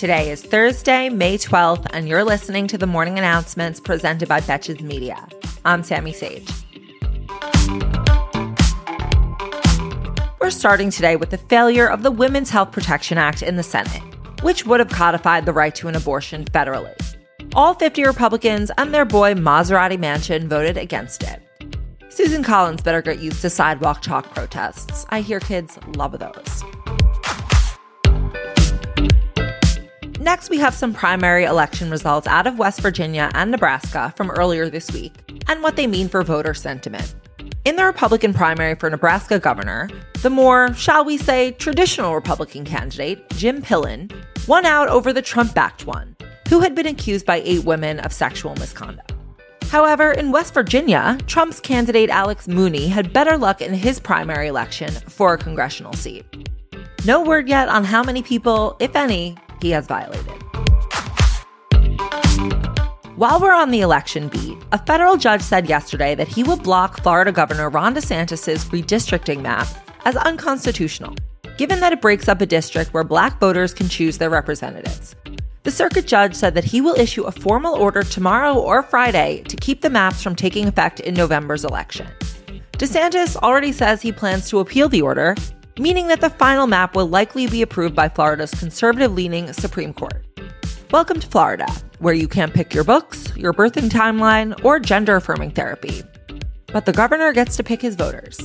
Today is Thursday, May 12th, and you're listening to the morning announcements presented by Betches Media. I'm Sammy Sage. We're starting today with the failure of the Women's Health Protection Act in the Senate, which would have codified the right to an abortion federally. All 50 Republicans and their boy Maserati Mansion voted against it. Susan Collins better get used to sidewalk chalk protests. I hear kids love those. Next, we have some primary election results out of West Virginia and Nebraska from earlier this week and what they mean for voter sentiment. In the Republican primary for Nebraska governor, the more, shall we say, traditional Republican candidate, Jim Pillen, won out over the Trump-backed one, who had been accused by 8 women of sexual misconduct. However, in West Virginia, Trump's candidate Alex Mooney had better luck in his primary election for a congressional seat. No word yet on how many people, if any, he has violated. While we're on the election beat, a federal judge said yesterday that he will block Florida Governor Ron DeSantis' redistricting map as unconstitutional, given that it breaks up a district where Black voters can choose their representatives. The circuit judge said that he will issue a formal order tomorrow or Friday to keep the maps from taking effect in November's election. DeSantis already says he plans to appeal the order, meaning that the final map will likely be approved by Florida's conservative-leaning Supreme Court. Welcome to Florida, where you can't pick your books, your birthing timeline, or gender-affirming therapy. But the governor gets to pick his voters.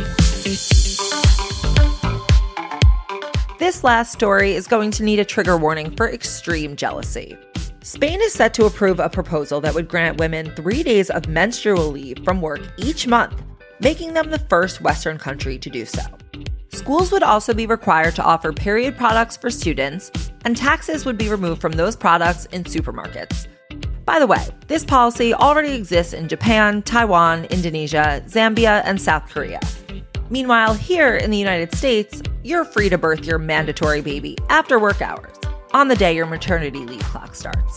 This last story is going to need a trigger warning for extreme jealousy. Spain is set to approve a proposal that would grant women 3 days of menstrual leave from work each month, making them the first Western country to do so. Schools would also be required to offer period products for students, and taxes would be removed from those products in supermarkets. By the way, this policy already exists in Japan, Taiwan, Indonesia, Zambia, and South Korea. Meanwhile, here in the United States, you're free to birth your mandatory baby after work hours, on the day your maternity leave clock starts.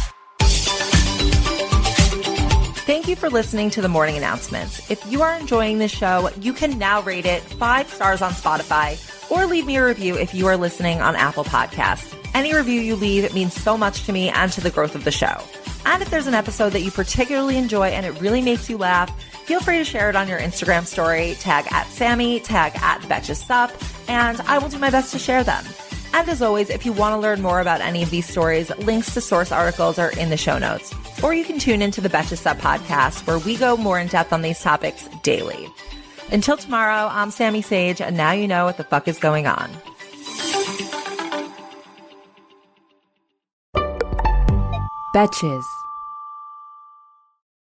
Thank you for listening to the morning announcements. If you are enjoying this show, you can now rate it 5 stars on Spotify or leave me a review if you are listening on Apple Podcasts. Any review you leave means so much to me and to the growth of the show. And if there's an episode that you particularly enjoy and it really makes you laugh, feel free to share it on your Instagram story, tag @Sammy, tag @BetchesSup, and I will do my best to share them. And as always, if you want to learn more about any of these stories, links to source articles are in the show notes. Or you can tune into the Betches Sup podcast, where we go more in depth on these topics daily. Until tomorrow, I'm Sammy Sage, and now you know what the fuck is going on. Betches.